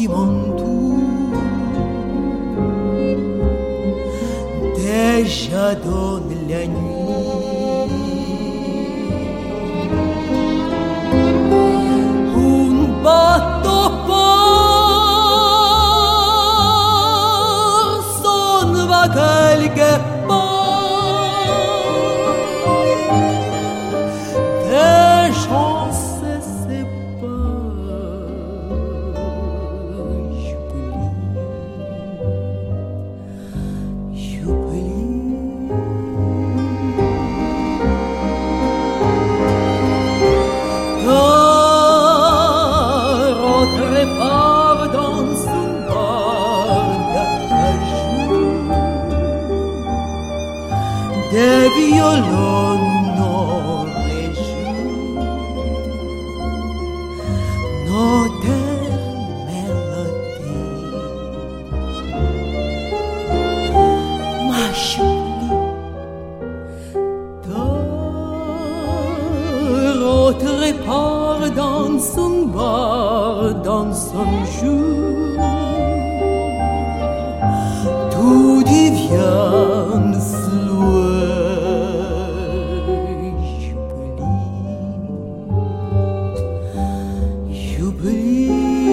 qui m'entourent déjà donne la nuit. Un bateau part, s'en va quelque part, des gens se séparent. Part dans son bar d'acajou, des violons n'auraient joué notre mélodie. Ma chérie, d'autre part dans son bar, dans son jour, tout devient floué. J'oublie.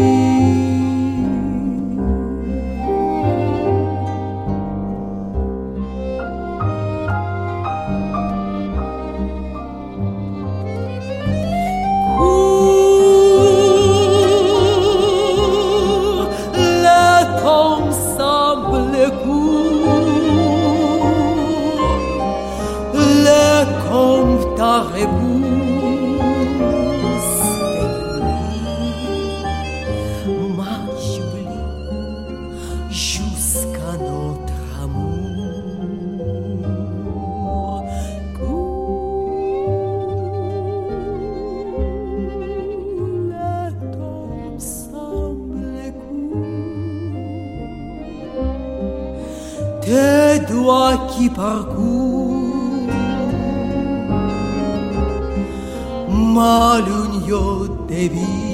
Ta réponse m'a jubilé jusqu'à notre amour. Le temps semble court, tes doigts qui parcourent ma lugno de vie.